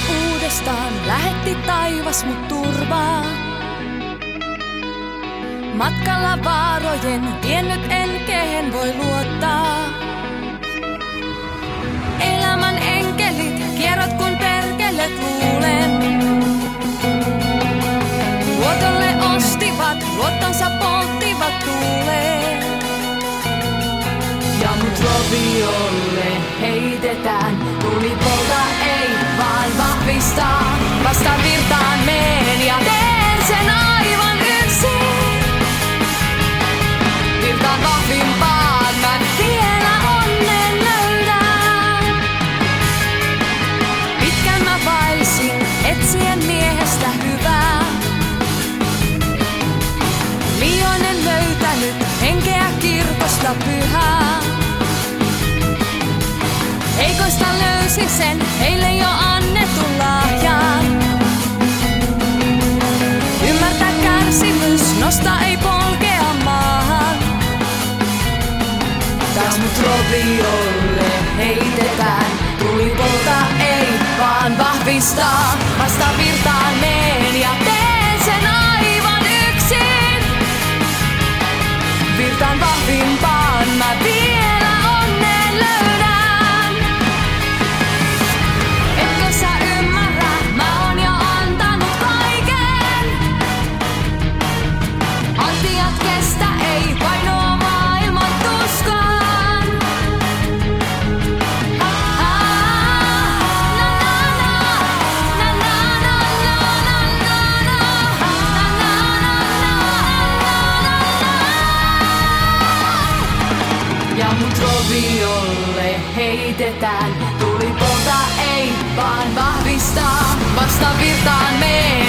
uudestaan, lähetti taivas mut turvaa. Matkalla vaarojen, tiennyt en kehen voi luottaa. Elämän enkelit, kierrot kun perkelet luulen. Luotolle ostivat, luottonsa polttivat tuuleen. Ja mut roviolle heitetään, tulipolta ei vaan vahvistaa. Vasta virtaan meen ja teen sen aivan yksin. Virtaan vahvimpaan mä vielä onnen löydän. Pitkän mä vaelsin etsien miehestä hyvää. Liioinen löytänyt henkeä kirkosta pyhää. Heikoista löysin sen heille jo annetun lahjan. Ymmärtää kärsimys, nosta ei polkea maahan. Taas mut roviolle heitetään, tulipolta ei vaan vahvistaa. Vasta virtaan meen ja teen sen aivan yksin. Virtaan vahvimpaan mä vielä onnen löydän. Etkö sä ymmärrä, mä oon jo antanut kaiken. Hartiat kestä ei painoa maailman tuskaan. Ja mut roviolle heitetään, tulipolta ei vaan vahvistaa. Vasta virtaan meen.